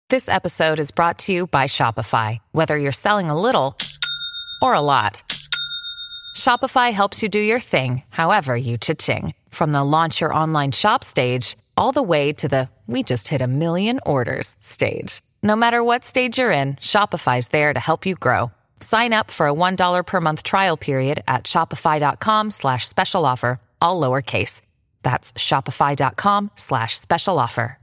This episode is brought to you by Shopify. Whether you're selling a little or a lot, Shopify helps you do your thing, however you cha-ching. From the launch your online shop stage, all the way to the we just hit 1 million orders stage. No matter what stage you're in, Shopify's there to help you grow. Sign up for a $1 per month trial period at shopify.com/special offer, all lowercase. That's shopify.com/special offer.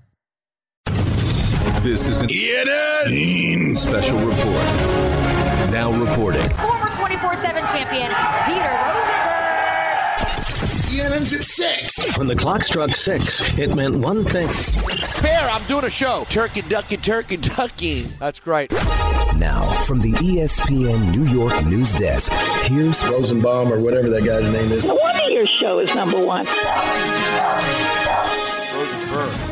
This is an ENN Special Report. Now reporting. Former 24/7 champion, Peter Rosenberg. ENN's at 6. When the clock struck 6, it meant one thing. Bear, I'm doing a show. Turkey, ducky, turkey, ducky. That's great. Now, from the ESPN New York news desk, here's Rosenbaum or whatever that guy's name is. No wonder your show is number one. Rosenberg.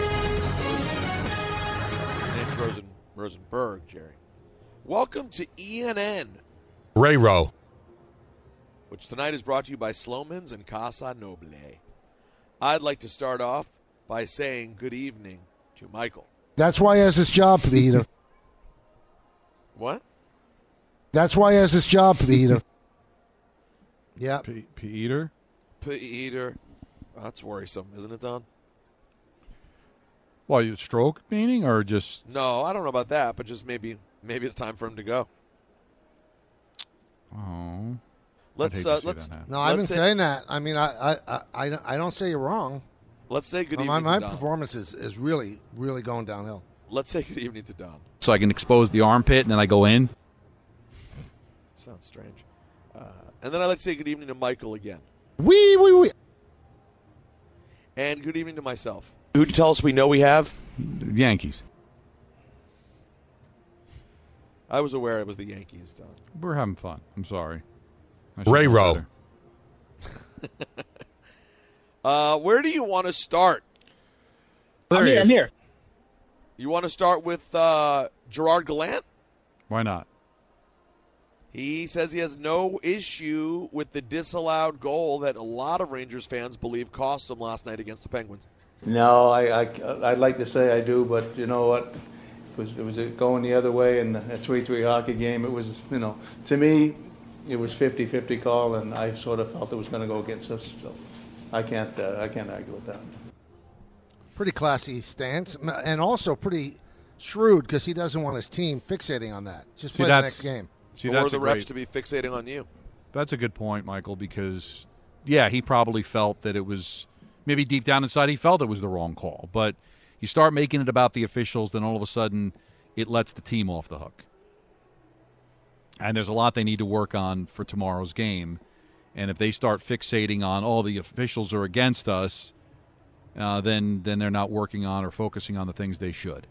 Rosenberg, Jerry. Welcome to ENN. Ray-Ro. Which tonight is brought to you by Sloman's and Casa Noble. I'd like to start off by saying good evening to Michael. That's why he has this job, Peter. What? That's why he has this job, Peter. Yeah. Peter? Peter. That's worrisome, isn't it, Don? Well, you stroke meaning or just? No, I don't know about that, but just maybe it's time for him to go. Oh. Let's. No, I've been saying that. I mean, I don't say you're wrong. Let's say good evening. My to Don. performance is really, really going downhill. Let's say good evening to Don. So I can expose the armpit and then I go in? Sounds strange. And then I'd like to say good evening to Michael again. Wee. And good evening to myself. Who tell us we know we have? Yankees. I was aware it was the Yankees, Don. We're having fun. I'm sorry. Ray-Ro. Where do you want to start? I'm here. You want to start with Gerard Gallant? Why not? He says he has no issue with the disallowed goal that a lot of Rangers fans believe cost him last night against the Penguins. No, I'd like to say I do, but you know what? It was going the other way in a 3-3 hockey game. It was, to me, it was 50-50 call, and I sort of felt it was going to go against us. So I can't argue with that. Pretty classy stance, and also pretty shrewd because he doesn't want his team fixating on that. Just play the next game. Or the refs to be fixating on you. That's a good point, Michael, because, yeah, he probably felt that it was – maybe deep down inside he felt it was the wrong call. But you start making it about the officials, then all of a sudden it lets the team off the hook. And there's a lot they need to work on for tomorrow's game. And if they start fixating on, the officials are against us, then they're not working on or focusing on the things they should.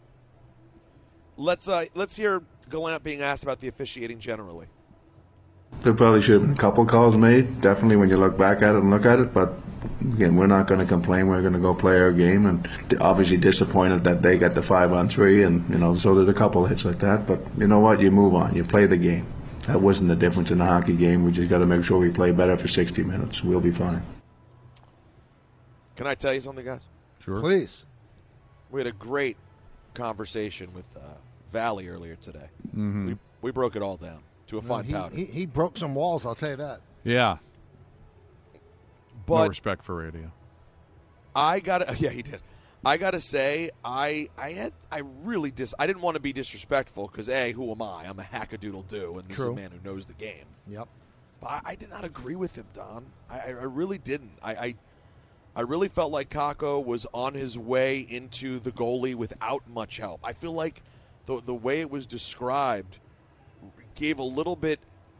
Let's hear Gallant being asked about the officiating generally. There probably should have been a couple calls made, definitely when you look back at it, but again, we're not going to complain. We're going to go play our game, and obviously disappointed that they got the 5-on-3, and so there's a couple hits like that, but you know what? You move on. You play the game. That wasn't the difference in the hockey game. We just got to make sure we play better for 60 minutes. We'll be fine. Can I tell you something, guys? Sure. Please. We had a great conversation with Valley earlier today. Mm-hmm. We broke it all down to a fine powder. He broke some walls, I'll tell you that. Yeah. But no respect for radio. Yeah, he did. I gotta say, I didn't want to be disrespectful because who am I? I'm a hackadoodle-doo, and this is a man who knows the game. Yep. But I did not agree with him, Don. I really didn't. I really felt like Kakko was on his way into the goalie without much help. I feel like the way it was described gave a little bit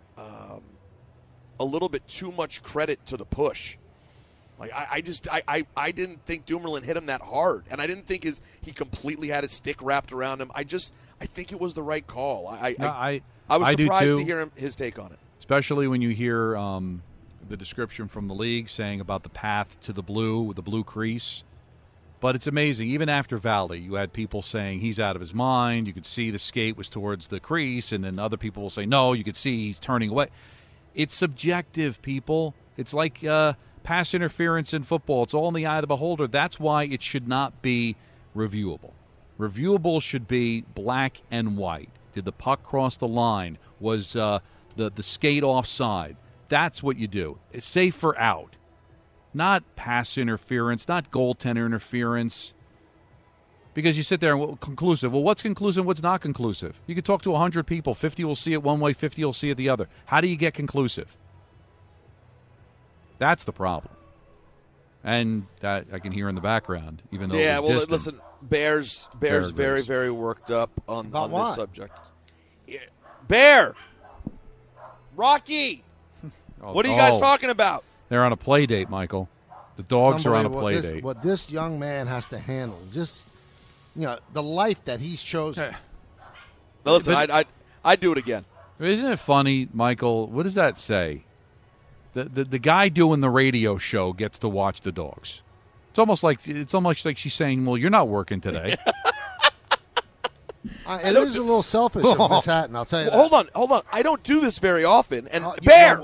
too much credit to the push. Like I didn't think Dumoulin hit him that hard, and I didn't think he completely had his stick wrapped around him. I think it was the right call. I was surprised to hear his take on it, especially when you hear the description from the league saying about the path to the blue crease. But it's amazing. Even after Valley, you had people saying he's out of his mind. You could see the skate was towards the crease, and then other people will say no. You could see he's turning away. It's subjective, people. It's like pass interference in football. It's all in the eye of the beholder. That's why it should not be reviewable. Reviewable should be black and white. Did the puck cross the line? Was the skate offside? That's what you do. It's safe for out. Not pass interference, not goaltender interference. Because you sit there and conclusive. Well, what's conclusive, what's not conclusive? You can talk to 100 people. 50 will see it one way, 50 will see it the other. How do you get conclusive? That's the problem. And that I can hear in the background, even though yeah, it was well, distant. listen, Bear's very, very worked up on this subject. Yeah. Bear! Rocky! What are you guys talking about? They're on a play date, Michael. The dogs are on a play date. What this young man has to handle, just the life that he's chosen. Now listen, I'd do it again. Isn't it funny, Michael? What does that say? The guy doing the radio show gets to watch the dogs. It's almost like she's saying, "Well, you're not working today." It is a little selfish of Miss Hatton, I'll tell you. Well, hold on. I don't do this very often. And Bear,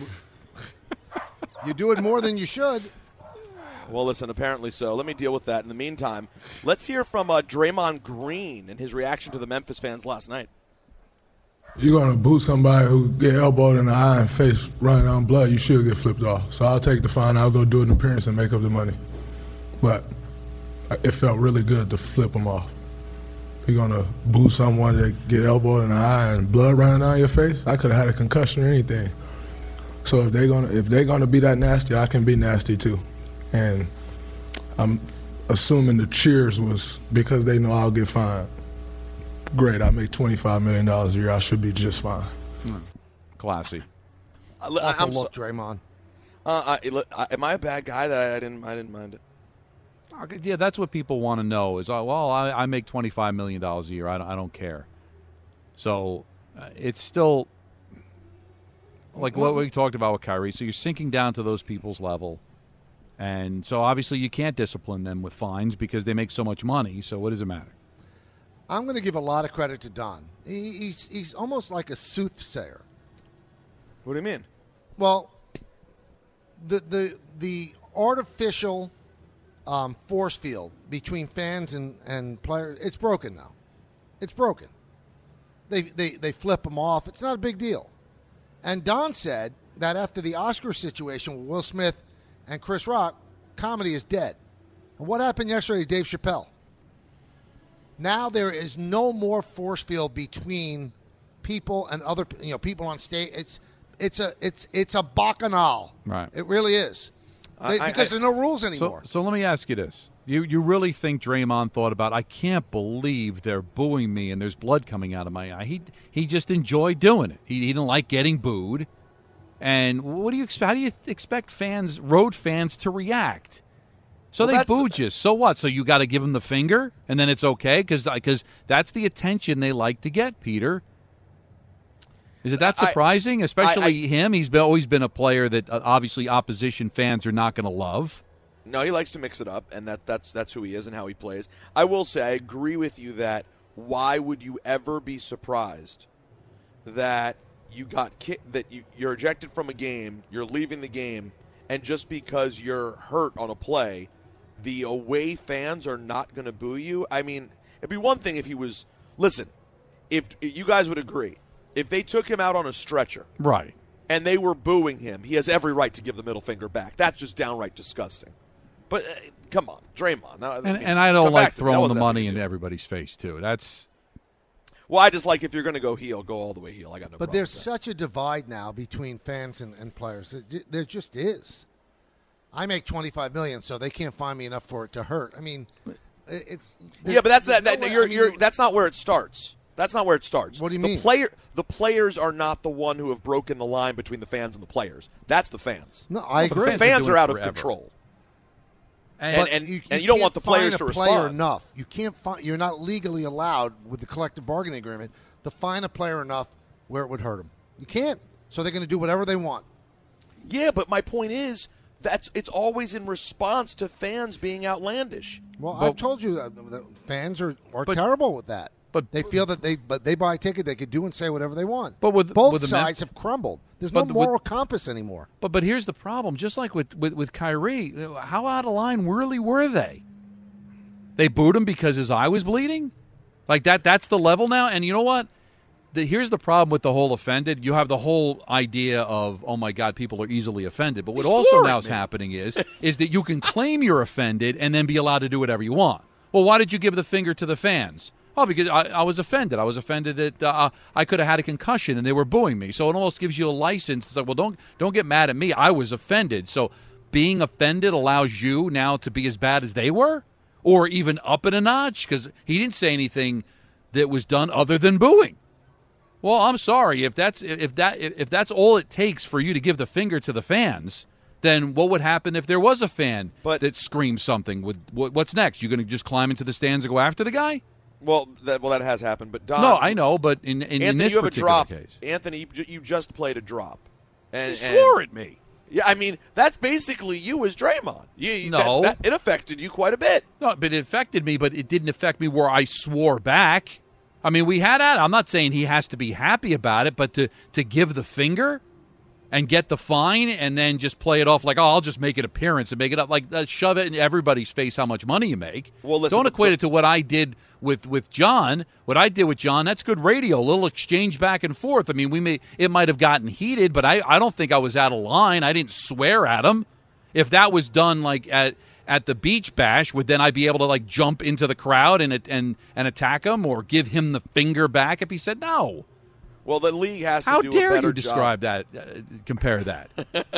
you do it more than you should. Well, listen, apparently so. Let me deal with that. In the meantime, let's hear from Draymond Green and his reaction to the Memphis fans last night. You're going to boot somebody who get elbowed in the eye and face running on blood, you should get flipped off. So I'll take the fine. I'll go do an appearance and make up the money. But it felt really good to flip them off. If you're going to boot someone that get elbowed in the eye and blood running down your face, I could have had a concussion or anything. So if they're gonna be that nasty, I can be nasty too. And I'm assuming the cheers was because they know I'll get fined. Great, I make $25 million a year. I should be just fine. Classy. Awful look, Draymond. Am I a bad guy that I didn't mind it? Yeah, that's what people want to know. Is I make $25 million a year. I don't care. So it's still like what we talked about with Kyrie. So you're sinking down to those people's level. And so obviously you can't discipline them with fines because they make so much money. So what does it matter? I'm going to give a lot of credit to Don. He's almost like a soothsayer. What do you mean? Well, the artificial force field between fans and players, it's broken now. It's broken. They flip them off. It's not a big deal. And Don said that after the Oscar situation with Will Smith and Chris Rock, comedy is dead. And what happened yesterday to Dave Chappelle? Now there is no more force field between people and other people on stage. It's a bacchanal. Right. It really is. Because there are no rules anymore. So let me ask you this. You really think Draymond thought about, I can't believe they're booing me and there's blood coming out of my eye. He just enjoyed doing it. He didn't like getting booed. And what do you expect? How do you expect road fans to react? So they booed you. So what? So you got to give them the finger and then it's okay? Because that's the attention they like to get, Peter. Is it that surprising? Especially him? He's always been a player that obviously opposition fans are not going to love. No, he likes to mix it up, and that's who he is and how he plays. I will say I agree with you that why would you ever be surprised that you're ejected from a game, you're leaving the game, and just because you're hurt on a play, the away fans are not going to boo you? I mean, it'd be one thing if he was – listen, if you guys would agree, if they took him out on a stretcher. Right. And they were booing him, he has every right to give the middle finger back. That's just downright disgusting. But come on, Draymond. And I don't like throwing the money in everybody's face, too. That's – well, I just like if you're going to go heel, go all the way heel. I got no problem. But there's such a divide now between fans and players. There just is. I make $25 million, so they can't find me enough for it to hurt. I mean, it's – yeah, but that's not where it starts. That's not where it starts. What do you mean? The players are not the one who have broken the line between the fans and the players. That's the fans. No, I agree. The fans are out of control. And you don't want the players to respond. Enough. You can't find. You're not legally allowed with the collective bargaining agreement to fine a player enough where it would hurt them. You can't. So they're going to do whatever they want. Yeah, but my point is it's always in response to fans being outlandish. Well, I've told you that fans are terrible with that. But they feel that they buy a ticket, they could do and say whatever they want. But both sides have crumbled. There's no moral compass anymore. But here's the problem. Just like with Kyrie, how out of line really were they? They booed him because his eye was bleeding? Like that's the level now? And you know what? Here's the problem with the whole offended. You have the whole idea of, oh, my God, people are easily offended. But what also now is happening is that you can claim you're offended and then be allowed to do whatever you want. Well, why did you give the finger to the fans? Oh, because I was offended. I was offended that I could have had a concussion and they were booing me. So it almost gives you a license. It's like, well, don't get mad at me. I was offended. So being offended allows you now to be as bad as they were, or even up it a notch, because he didn't say anything that was done other than booing. Well, I'm sorry if that's all it takes for you to give the finger to the fans. Then what would happen if there was a fan that screams something? What's next? You going to just climb into the stands and go after the guy? Well, that has happened. But Don, no, I know. But in Anthony, this you have particular a drop. case, Anthony, you just played a drop. And, you swore at me. Yeah, I mean that's basically you as Draymond. No, it affected you quite a bit. No, but it affected me. But it didn't affect me where I swore back. I mean, we had that. I'm not saying he has to be happy about it, but to give the finger and get the fine and then just play it off like, oh, I'll just make an appearance and make it up, like shove it in everybody's face how much money you make. Well, listen, don't equate it to what I did with John. What I did with John, that's good radio, a little exchange back and forth. I mean, it might have gotten heated, but I don't think I was out of line. I didn't swear at him. If that was done like at the beach bash, would then I be able to like jump into the crowd and attack him or give him the finger back if he said no? Well, the league has to do a better job. How dare you describe that, compare that?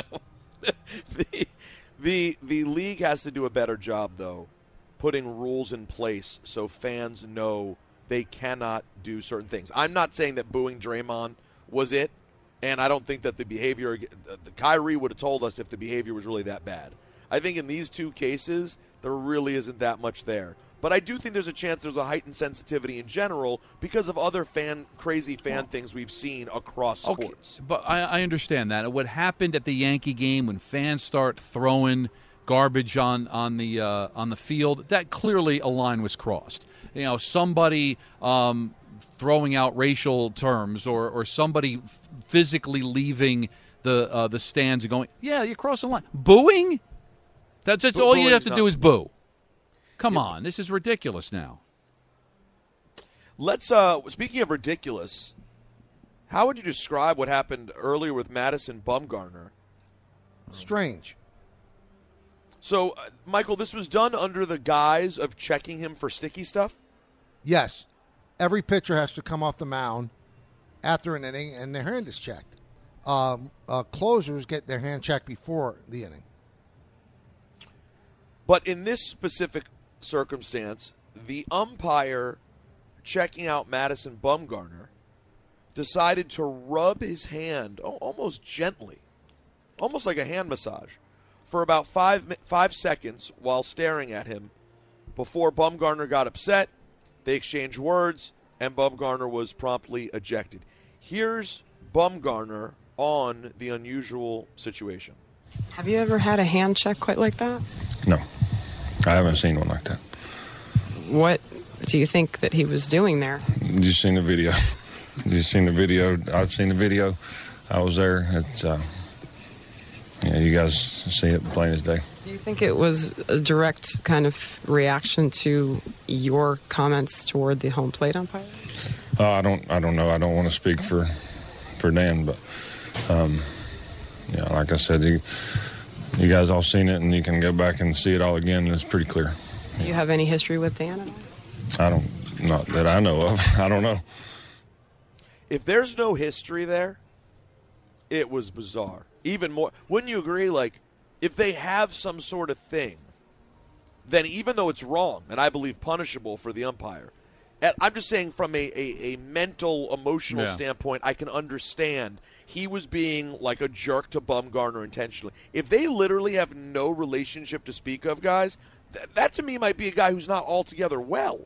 the league has to do a better job, though, putting rules in place so fans know they cannot do certain things. I'm not saying that booing Draymond was it, and I don't think that the behavior – Kyrie would have told us if the behavior was really that bad. I think in these two cases, there really isn't that much there. But I do think there's a chance there's a heightened sensitivity in general because of other crazy fan things we've seen across sports. Okay, but I understand that. What happened at the Yankee game when fans start throwing garbage on the field, that clearly a line was crossed. You know, somebody throwing out racial terms or somebody physically leaving the stands and going, yeah, you crossed the line. Booing? That's all you have to do is boo. Come on, this is ridiculous now. Let's speaking of ridiculous, how would you describe what happened earlier with Madison Bumgarner? Strange. So, Michael, this was done under the guise of checking him for sticky stuff? Yes. Every pitcher has to come off the mound after an inning, and their hand is checked. Closers get their hand checked before the inning. But in this specific circumstance, the umpire checking out Madison Bumgarner decided to rub his hand almost gently, almost like a hand massage, for about 5 seconds while staring at him before Bumgarner got upset. They exchanged words, and Bumgarner was promptly ejected. Here's Bumgarner on the unusual situation. Have you ever had a hand check quite like that? No, I haven't seen one like that. What do you think that he was doing there? You seen the video. You seen the video. I've seen the video. I was there. It's you guys see it plain as day. Do you think it was a direct kind of reaction to your comments toward the home plate umpire? I don't know. I don't want to speak for Dan, but like I said, you guys all seen it, and you can go back and see it all again, and it's pretty clear. Do you have any history with Dan? Not that I know of. I don't know. If there's no history there, it was bizarre. Even more, wouldn't you agree? Like, if they have some sort of thing, then even though it's wrong, and I believe punishable for the umpire, I'm just saying from a mental, emotional standpoint, I can understand he was being like a jerk to Bumgarner intentionally. If they literally have no relationship to speak of, guys, that to me might be a guy who's not altogether well.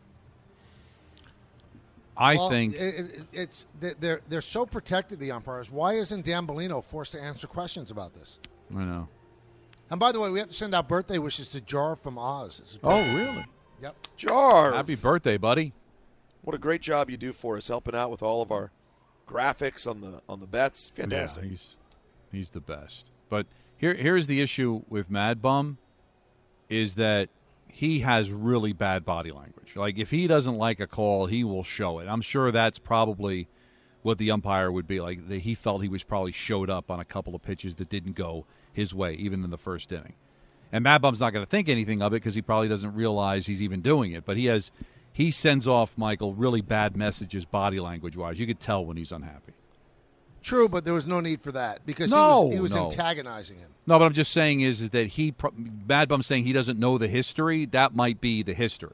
I think they're so protected, the umpires. Why isn't Dan Bellino forced to answer questions about this? I know. And by the way, we have to send out birthday wishes to Jar from Oz. Oh, really? Yep. Jar. Happy birthday, buddy. What a great job you do for us, helping out with all of our graphics on the bets. Fantastic. Yeah, he's the best. But here's the issue with Mad Bum is that he has really bad body language. Like, if he doesn't like a call, he will show it. I'm sure that's probably what the umpire would be like. He felt he was probably showed up on a couple of pitches that didn't go his way, even in the first inning. And Mad Bum's not going to think anything of it because he probably doesn't realize he's even doing it. But he sends off, Michael, really bad messages body language-wise. You could tell when he's unhappy. True, but there was no need for that because he was antagonizing him. No, but I'm just saying is that Mad Bum's saying he doesn't know the history. That might be the history.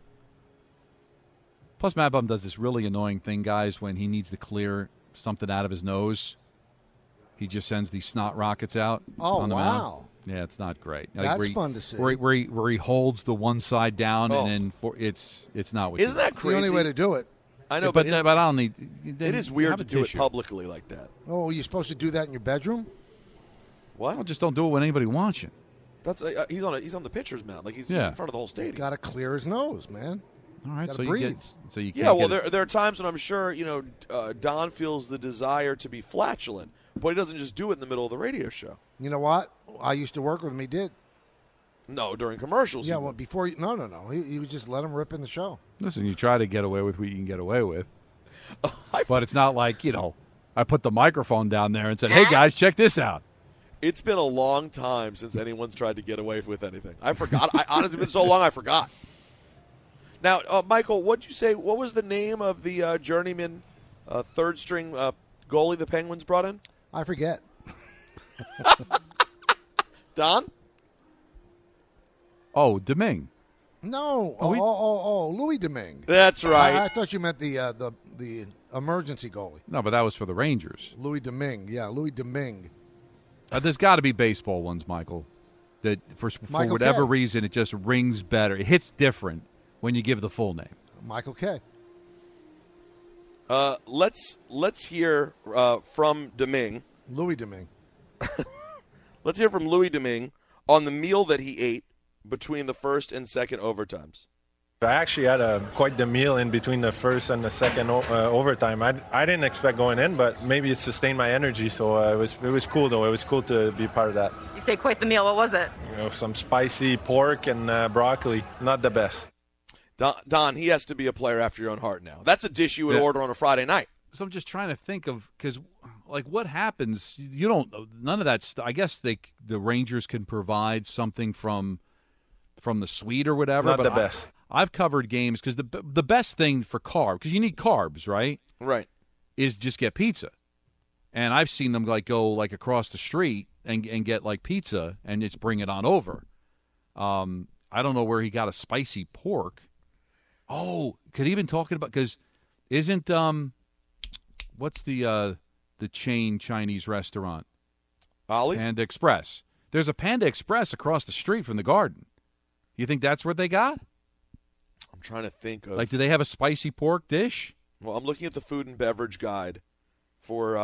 Plus, Mad Bum does this really annoying thing, guys, when he needs to clear something out of his nose. He just sends these snot rockets out. Oh, on the wow. mound. Yeah, it's not great. That's fun to see. Where he holds the one side down and then it's not what Isn't that It's crazy? the only way to do it. I know, but I don't need. It is weird to do it publicly like that. Oh, you're supposed to do that in your bedroom? What? Well, just don't do it when anybody wants you. That's he's on the pitcher's mound, like he's in front of the whole stadium. Got to clear his nose, man. All right, Gotta so breathe. you can't. Yeah, well, there are times when I'm sure Don feels the desire to be flatulent, but he doesn't just do it in the middle of the radio show. You know what? I used to work with him. He did. No, during commercials. Yeah, well, before no. He would just let him rip in the show. Listen, you try to get away with what you can get away with, but it's not like I put the microphone down there and said, "Hey guys, check this out." It's been a long time since anyone's tried to get away with anything. I forgot. I honestly, been so long I forgot. Now, Michael, what'd you say? What was the name of the journeyman third string goalie the Penguins brought in? I forget. Don? Oh, Domingue. No. Louis Domingue. That's right. I thought you meant the emergency goalie. No, but that was for the Rangers. Louis Domingue. Yeah, Louis Domingue. There's got to be baseball ones, Michael, that for whatever reason it just rings better. It hits different when you give the full name. Michael Kay. Let's hear from Domingue. Louis Domingue. Let's hear from Louis Domingue on the meal that he ate between the first and second overtimes. I actually had quite the meal in between the first and the second overtime. I didn't expect going in, but maybe it sustained my energy, so it was cool, though. It was cool to be part of that. You say quite the meal. What was it? Some spicy pork and broccoli. Not the best. Don, he has to be a player after your own heart now. That's a dish you would order on a Friday night. So I'm just trying to think of, because, like, what happens? You don't – none of that – I guess the Rangers can provide something from the suite or whatever. Not the best. I've covered games because the best thing for carbs, because you need carbs, right? Right. Is just get pizza. And I've seen them go across the street and get like pizza and just bring it on over. I don't know where he got a spicy pork. Oh, could he been talking about, because isn't what's the chain Chinese restaurant? Ollie's? Panda Express. There's a Panda Express across the street from the Garden. You think that's what they got? I'm trying to think of. Like, do they have a spicy pork dish? Well, I'm looking at the food and beverage guide for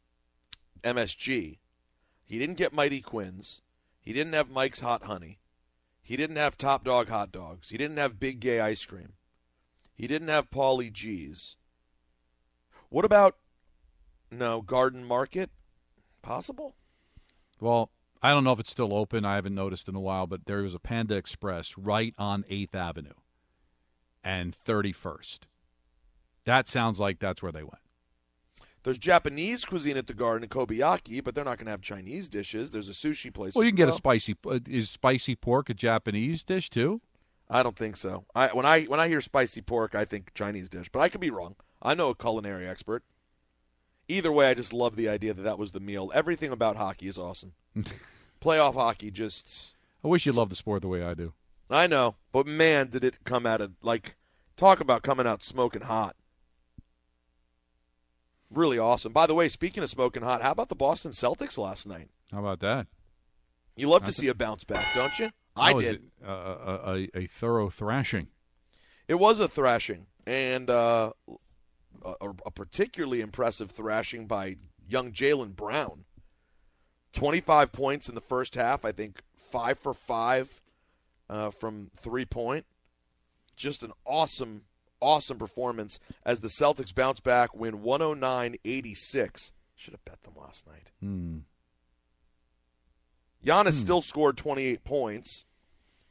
MSG. He didn't get Mighty Quinn's. He didn't have Mike's Hot Honey. He didn't have Top Dog hot dogs. He didn't have Big Gay ice cream. He didn't have Paulie G's. What about, Garden Market? Possible? Well, I don't know if it's still open. I haven't noticed in a while, but there was a Panda Express right on 8th Avenue and 31st. That sounds like that's where they went. There's Japanese cuisine at the Garden in Kobayaki, but they're not going to have Chinese dishes. There's a sushi place. Well, you can get a spicy. Is spicy pork a Japanese dish too? I don't think so. When I hear spicy pork, I think Chinese dish, but I could be wrong. I know a culinary expert. Either way, I just love the idea that was the meal. Everything about hockey is awesome. Playoff hockey just... I wish you loved the sport the way I do. I know, but man, did it come out of, talk about coming out smoking hot. Really awesome. By the way, speaking of smoking hot, how about the Boston Celtics last night? How about that? You love to see a bounce back, don't you? I did. A thorough thrashing. It was a thrashing, and a particularly impressive thrashing by young Jaylen Brown. 25 points in the first half, I think 5 for 5 from 3-point. Just an awesome performance as the Celtics bounce back, win 109-86. Should have bet them last night. Giannis still scored 28 points.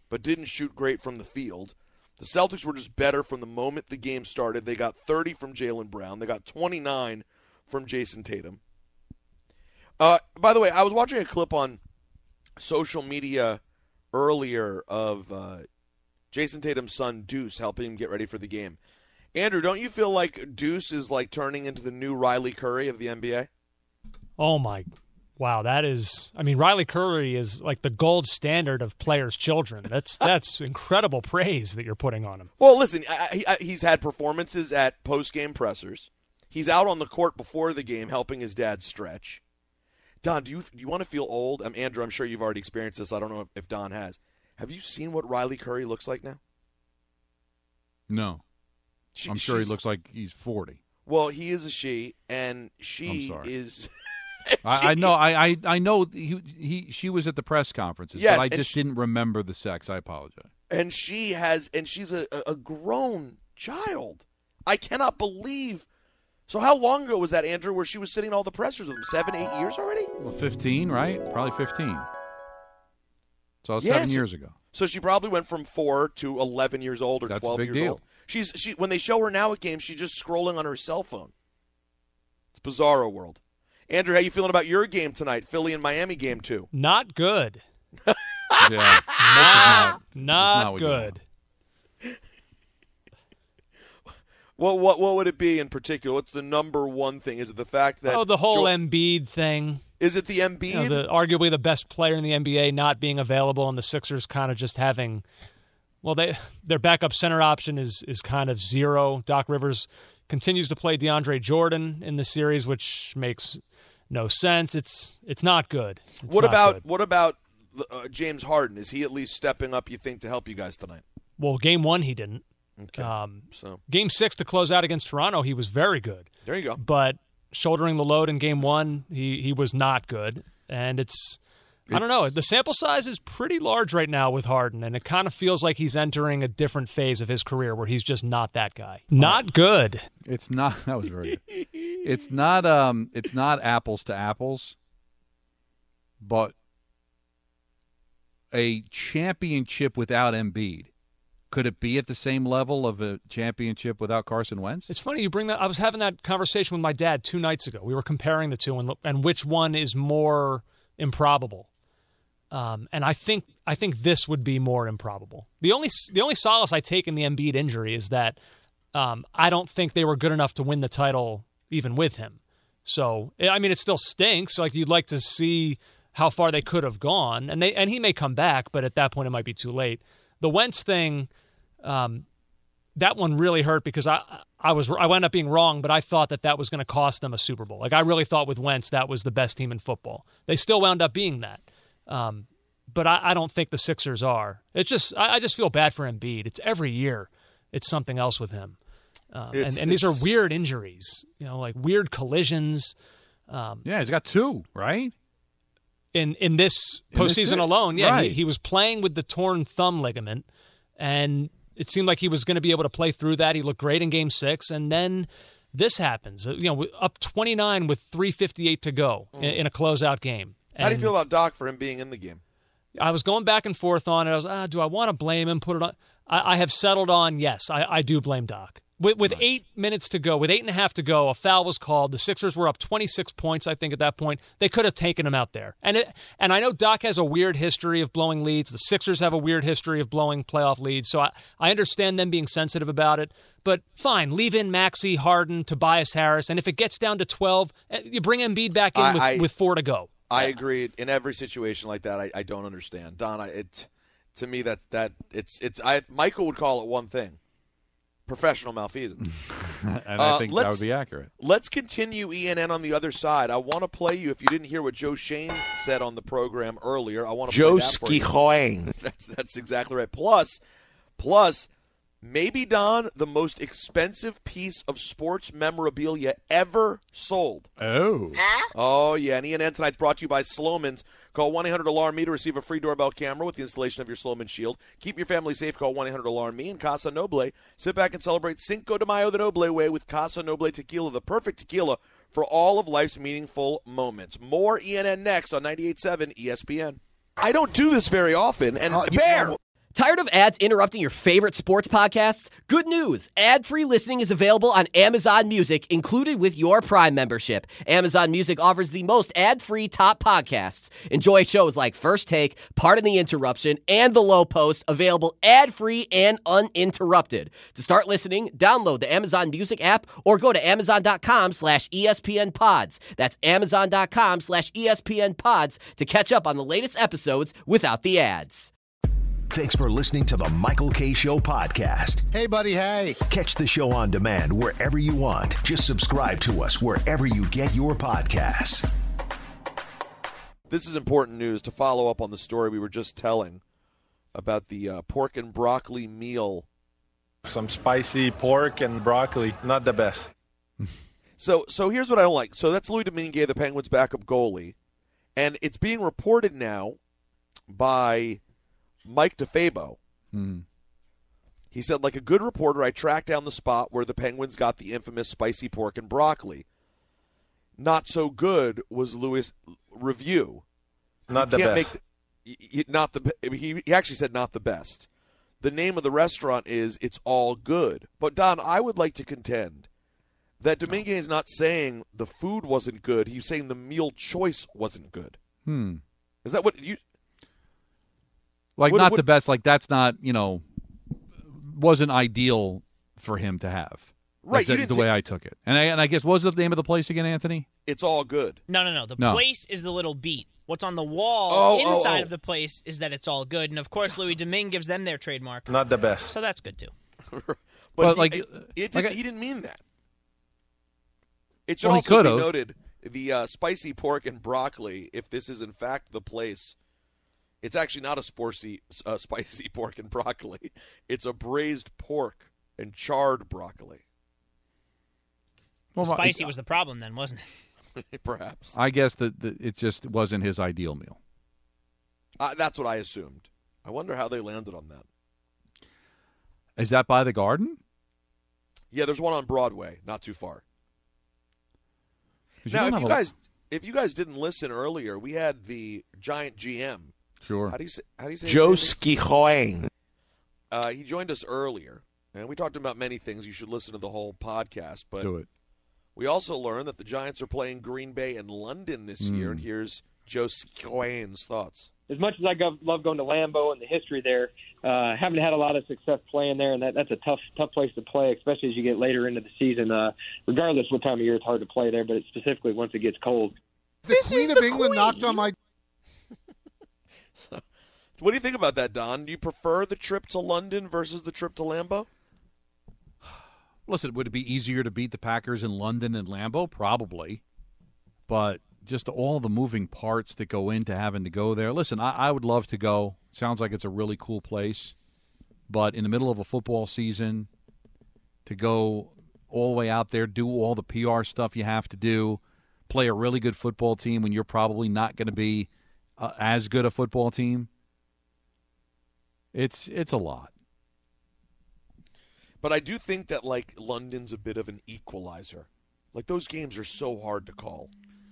but didn't shoot great from the field. The Celtics were just better from the moment the game started. They got 30 from Jaylen Brown. They got 29 from Jason Tatum. By the way, I was watching a clip on social media earlier of Jason Tatum's son, Deuce, helping him get ready for the game. Andrew, don't you feel like Deuce is like turning into the new Riley Curry of the NBA? Oh, my. Wow, that is – I mean, Riley Curry is like the gold standard of players' children. That's incredible praise that you're putting on him. Well, listen, he's had performances at post-game pressers. He's out on the court before the game helping his dad stretch. Don, do you want to feel old? Andrew, I'm sure you've already experienced this. I don't know if Don has. Have you seen what Riley Curry looks like now? No. I'm sure he looks like he's 40. Well, he is a she, and she is – I know. I know. She was at the press conferences, yes, but I just didn't remember the sex. I apologize. And she's a grown child. I cannot believe. So how long ago was that, Andrew, where she was sitting all the pressers with him? 7, 8 years already? Well, 15, right? Probably 15. So 7 years ago. So she probably went from 4 to 11 years old or 12 years old. She when they show her now at games, she's just scrolling on her cell phone. It's bizarro world. Andrew, how you feeling about your game tonight? Philly and Miami game 2. Not good. Yeah. Not good. Well, what would it be in particular? What's the number one thing? Is it the fact that the whole Embiid thing? Is it the Embiid? Arguably the best player in the NBA not being available, and the Sixers kind of just having their backup center option is kind of zero. Doc Rivers continues to play DeAndre Jordan in the series, which makes no sense. It's not good. What about James Harden? Is he at least stepping up, you think, to help you guys tonight? Well, game 1 he didn't. Okay. Game 6 to close out against Toronto, he was very good. There you go. But shouldering the load in game 1, he was not good. And I don't know. The sample size is pretty large right now with Harden, and it kind of feels like he's entering a different phase of his career where he's just not that guy. Not good. It's not. That was very good. It's not apples to apples, but a championship without Embiid. Could it be at the same level of a championship without Carson Wentz? It's funny you bring that. I was having that conversation with my dad 2 nights ago. We were comparing the two and which one is more improbable. And I think this would be more improbable. The only solace I take in the Embiid injury is that I don't think they were good enough to win the title even with him. So I mean, it still stinks. Like you'd like to see how far they could have gone, and he may come back, but at that point it might be too late. The Wentz thing, that one really hurt because I wound up being wrong, but I thought that was going to cost them a Super Bowl. Like I really thought with Wentz that was the best team in football. They still wound up being that. But I don't think the Sixers are. It's just I just feel bad for Embiid. It's every year. It's something else with him. And these are weird injuries, like weird collisions. Yeah, he's got 2, right? In this postseason alone, yeah, right. He was playing with the torn thumb ligament, and it seemed like he was going to be able to play through that. He looked great in Game 6, and then this happens. Up 29 with 3:58 to go in a closeout game. And how do you feel about Doc for him being in the game? I was going back and forth on it. I was, do I want to blame him? Put it on. I have settled on yes. I do blame Doc. With 8 minutes to go, with 8.5 to go, a foul was called. The Sixers were up 26 points, I think, at that point. They could have taken him out there. And I know Doc has a weird history of blowing leads. The Sixers have a weird history of blowing playoff leads. So I understand them being sensitive about it. But fine, leave in Maxey, Harden, Tobias Harris. And if it gets down to 12, you bring Embiid back in with 4 to go. I agree. In every situation like that, I don't understand. Don, to me, Michael would call it one thing. Professional malfeasance. And I think that would be accurate. Let's continue ENN on the other side. I want to play you, if you didn't hear what Joe Shane said on the program earlier, I want to play that for you. That's exactly right. Plus, maybe, Don, the most expensive piece of sports memorabilia ever sold. Oh. Oh, yeah. And ENN tonight's brought to you by Slomin's. Call 1-800-ALARM-ME to receive a free doorbell camera with the installation of your Slomin Shield. Keep your family safe. Call 1-800-ALARM-ME and Casa Noble. Sit back and celebrate Cinco de Mayo the Noble way with Casa Noble Tequila, the perfect tequila for all of life's meaningful moments. More ENN next on 98.7 ESPN. I don't do this very often. And Bear! Tired of ads interrupting your favorite sports podcasts? Good news! Ad-free listening is available on Amazon Music, included with your Prime membership. Amazon Music offers the most ad-free top podcasts. Enjoy shows like First Take, Pardon the Interruption, and The Low Post, available ad-free and uninterrupted. To start listening, download the Amazon Music app or go to amazon.com/ESPN Pods. That's amazon.com/ESPN Pods to catch up on the latest episodes without the ads. Thanks for listening to the Michael Kay Show podcast. Hey, buddy, hey. Catch the show on demand wherever you want. Just subscribe to us wherever you get your podcasts. This is important news to follow up on the story we were just telling about the pork and broccoli meal. Some spicy pork and broccoli, not the best. So here's what I don't like. So that's Louis Domingue, the Penguins' backup goalie, and it's being reported now by Mike DeFabo. He said, like a good reporter, I tracked down the spot where the Penguins got the infamous spicy pork and broccoli. Not so good was Louis' review. Not the best. He actually said not the best. The name of the restaurant is It's All Good. But, Don, I would like to contend that Domingue is not saying the food wasn't good. He's saying the meal choice wasn't good. Is that what you... Like, not the best, like that's not, wasn't ideal for him to have. Right. That's the way I took it. And I guess, what was the name of the place again, Anthony? It's All Good. No. The place is the little beat. What's on the wall inside of the place is that it's all good. And, of course, Louis Domingue gives them their trademark. Not the best. So that's good, too. But he didn't mean that. It should also be noted, the spicy pork and broccoli, if this is in fact the place, it's actually not a spicy pork and broccoli. It's a braised pork and charred broccoli. Well, spicy was the problem then, wasn't it? Perhaps. I guess that it just wasn't his ideal meal. That's what I assumed. I wonder how they landed on that. Is that by the Garden? Yeah, there's one on Broadway, not too far. Now, if you guys didn't listen earlier, we had the Giant GM. Sure. How do you say Joe Skihoing. He joined us earlier, and we talked about many things. You should listen to the whole podcast. But do it. We also learned that the Giants are playing Green Bay and London this year, and here's Joe Skihoing's thoughts. As much as I love going to Lambeau and the history there, haven't had a lot of success playing there, and that's a tough place to play, especially as you get later into the season. Regardless what time of year, it's hard to play there, but it's specifically once it gets cold. The Queen of England knocked on my... So, what do you think about that, Don? Do you prefer the trip to London versus the trip to Lambeau? Listen, would it be easier to beat the Packers in London and Lambeau? Probably. But just all the moving parts that go into having to go there. Listen, I would love to go. Sounds like it's a really cool place. But in the middle of a football season, to go all the way out there, do all the PR stuff you have to do, play a really good football team when you're probably not going to be as good a football team, it's a lot. But I do think that, like, London's a bit of an equalizer. Like, those games are so hard to call.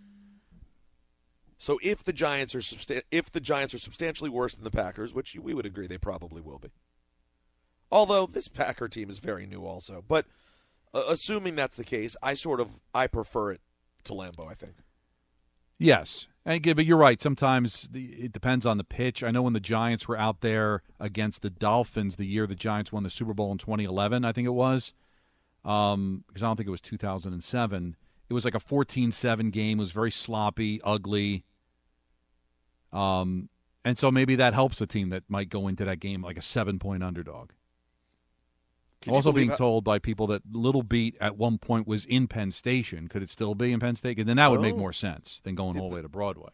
So if the Giants are substantially worse than the Packers, which we would agree they probably will be. Although this Packer team is very new also. But assuming that's the case, I prefer it to Lambeau, I think. Yes. But you're right. Sometimes it depends on the pitch. I know when the Giants were out there against the Dolphins the year the Giants won the Super Bowl in 2011, I think it was, because I don't think it was 2007. It was like a 14-7 game. It was very sloppy, ugly. And so maybe that helps a team that might go into that game like a 7-point underdog. Also being told by people that Little Beat at one point was in Penn Station. Could it still be in Penn Station? Then that would make more sense than going all the way to Broadway.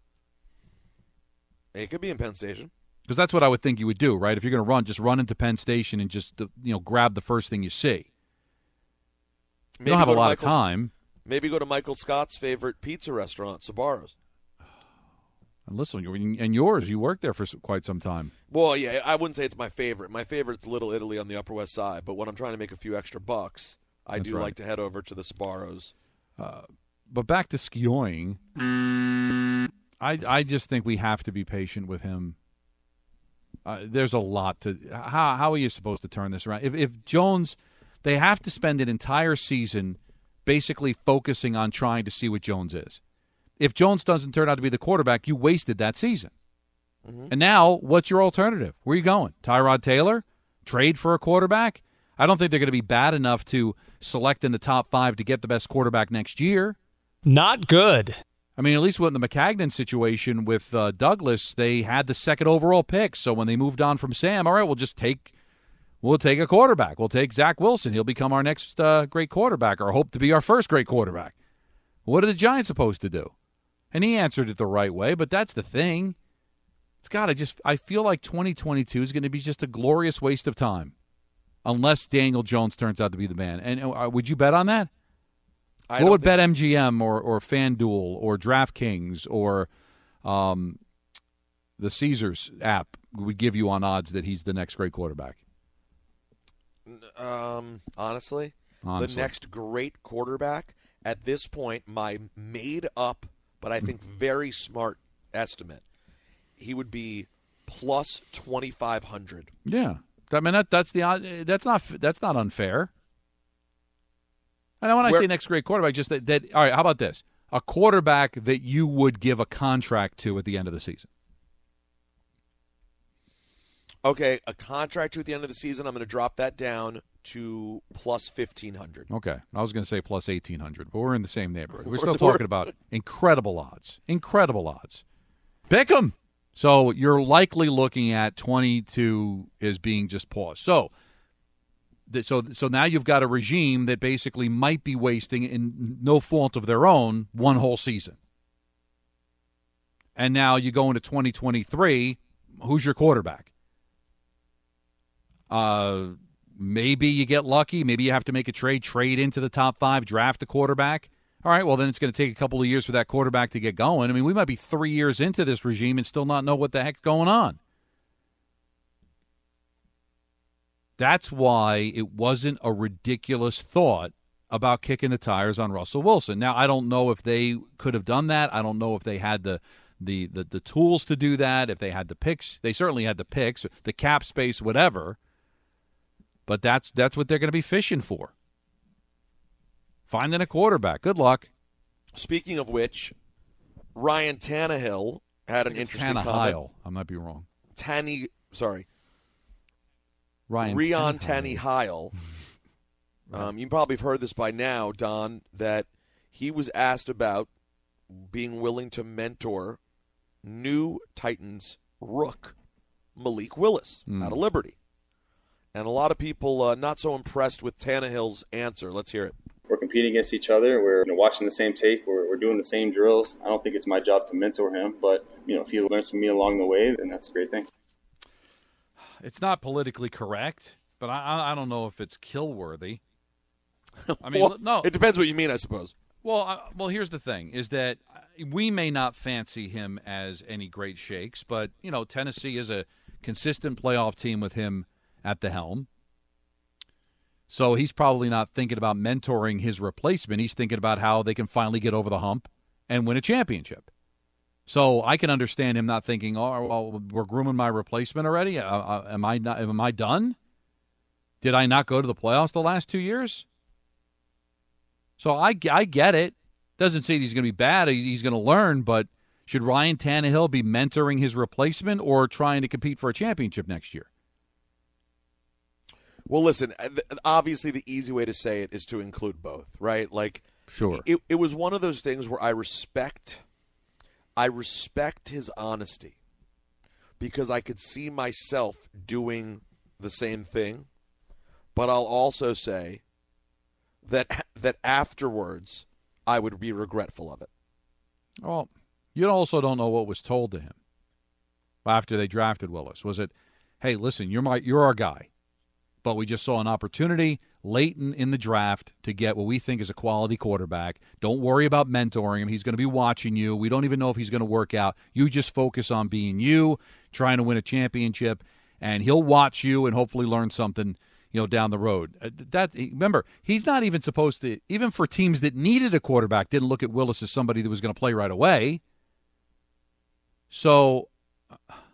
It could be in Penn Station. Because that's what I would think you would do, right? If you're going to run, just run into Penn Station and just grab the first thing you see. You don't have a lot of time. Maybe go to Michael Scott's favorite pizza restaurant, Sbarro's. And listen, and yours, you worked there for quite some time. Well, yeah, I wouldn't say it's my favorite. My favorite's Little Italy on the Upper West Side. But when I'm trying to make a few extra bucks, I do like to head over to the Sbarro's. But back to Skioing, I just think we have to be patient with him. There's a lot to how are you supposed to turn this around? If Jones, they have to spend an entire season basically focusing on trying to see what Jones is. If Jones doesn't turn out to be the quarterback, you wasted that season. Mm-hmm. And now, what's your alternative? Where are you going? Tyrod Taylor? Trade for a quarterback? I don't think they're going to be bad enough to select in the top 5 to get the best quarterback next year. Not good. I mean, at least with the McCagnon situation with Douglas, they had the 2nd overall pick. So when they moved on from Sam, all right, we'll take a quarterback. We'll take Zach Wilson. He'll become our next great quarterback, or hope to be our first great quarterback. What are the Giants supposed to do? And he answered it the right way, but that's the thing. I feel like 2022 is going to be just a glorious waste of time unless Daniel Jones turns out to be the man. And would you bet on that? What would BetMGM or FanDuel or DraftKings or the Caesars app would give you on odds that he's the next great quarterback? Honestly, the next great quarterback at this point, my made up, but I think very smart estimate, he would be plus 2,500. Yeah, I mean that's not unfair. And when I say next great quarterback, just that. All right, how about this? A quarterback that you would give a contract to at the end of the season. Okay, a contract to at the end of the season. I'm going to drop that down to plus 1,500. Okay, I was going to say plus 1,800, but we're in the same neighborhood. We're still talking about incredible odds. Incredible odds. Pick 'em. So you're likely looking at 22 as being just paused. So now you've got a regime that basically might be wasting, in no fault of their own, one whole season. And now you go into 2023, who's your quarterback? Maybe you get lucky. Maybe you have to make a trade into the top 5, draft a quarterback. All right, well, then it's going to take a couple of years for that quarterback to get going. I mean, we might be 3 years into this regime and still not know what the heck's going on. That's why it wasn't a ridiculous thought about kicking the tires on Russell Wilson. Now, I don't know if they could have done that. I don't know if they had the tools to do that, if they had the picks. They certainly had the picks, the cap space, whatever. But that's what they're going to be fishing for. Finding a quarterback. Good luck. Speaking of which, Ryan Tannehill had an interesting comment. I might be wrong. Ryan Tannehill. You probably have heard this by now, Don, that he was asked about being willing to mentor new Titans rook Malik Willis out of Liberty. And a lot of people not so impressed with Tannehill's answer. Let's hear it. We're competing against each other. We're watching the same tape. We're doing the same drills. I don't think it's my job to mentor him, but if he learns from me along the way, then that's a great thing. It's not politically correct, but I don't know if it's kill-worthy. I mean, no. It depends what you mean, I suppose. Well, here's the thing, is that we may not fancy him as any great shakes, but, Tennessee is a consistent playoff team with him at the helm. So he's probably not thinking about mentoring his replacement. He's thinking about how they can finally get over the hump and win a championship. So I can understand him not thinking, oh, well, we're grooming my replacement already. Am I done? Did I not go to the playoffs the last 2 years? So I get it. Doesn't say he's going to be bad. He's going to learn, but should Ryan Tannehill be mentoring his replacement or trying to compete for a championship next year? Well, listen, obviously the easy way to say it is to include both, right? Like, sure. It was one of those things where I respect his honesty because I could see myself doing the same thing, but I'll also say that afterwards I would be regretful of it. Well, you also don't know what was told to him after they drafted Willis. Was it, hey, listen, you're our guy, but we just saw an opportunity late in the draft to get what we think is a quality quarterback. Don't worry about mentoring him. He's going to be watching you. We don't even know if he's going to work out. You just focus on being you, trying to win a championship, and he'll watch you and hopefully learn something, down the road. Remember, he's not even supposed to, even for teams that needed a quarterback, didn't look at Willis as somebody that was going to play right away. So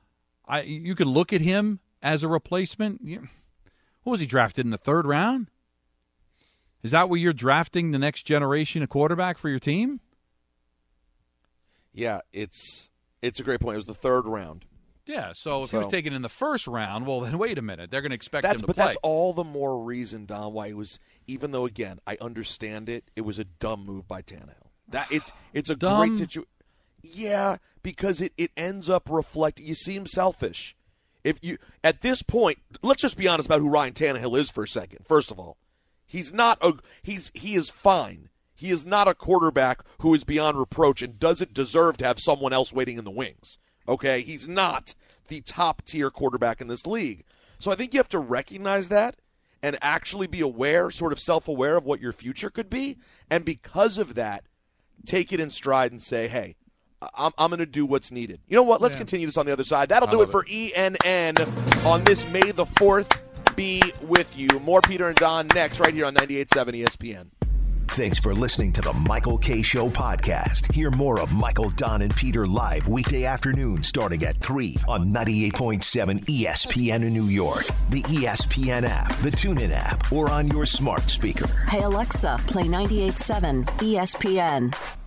You could look at him as a replacement. What was he drafted in the 3rd round? Is that where you're drafting the next generation of quarterback for your team? Yeah, it's a great point. It was the 3rd round. Yeah, so if he was taken in the 1st round, well, then wait a minute. They're going to expect him to play. But that's all the more reason, Don, why it was, even though, again, I understand it, it was a dumb move by Tannehill. It's a great situation. Yeah, because it ends up reflecting. You seem selfish. If you at this point, let's just be honest about who Ryan Tannehill is for a second. First of all, he is fine. He is not a quarterback who is beyond reproach and doesn't deserve to have someone else waiting in the wings. Okay, he's not the top-tier quarterback in this league. So I think you have to recognize that and actually be aware, sort of self-aware of what your future could be. And because of that, take it in stride and say, hey, I'm going to do what's needed. You know what? Let's continue this on the other side. That'll do it for ENN on this May the 4th. Be with you. More Peter and Don next right here on 98.7 ESPN. Thanks for listening to the Michael Kay Show podcast. Hear more of Michael, Don, and Peter live weekday afternoon starting at 3 on 98.7 ESPN in New York, the ESPN app, the TuneIn app, or on your smart speaker. Hey Alexa, play 98.7 ESPN.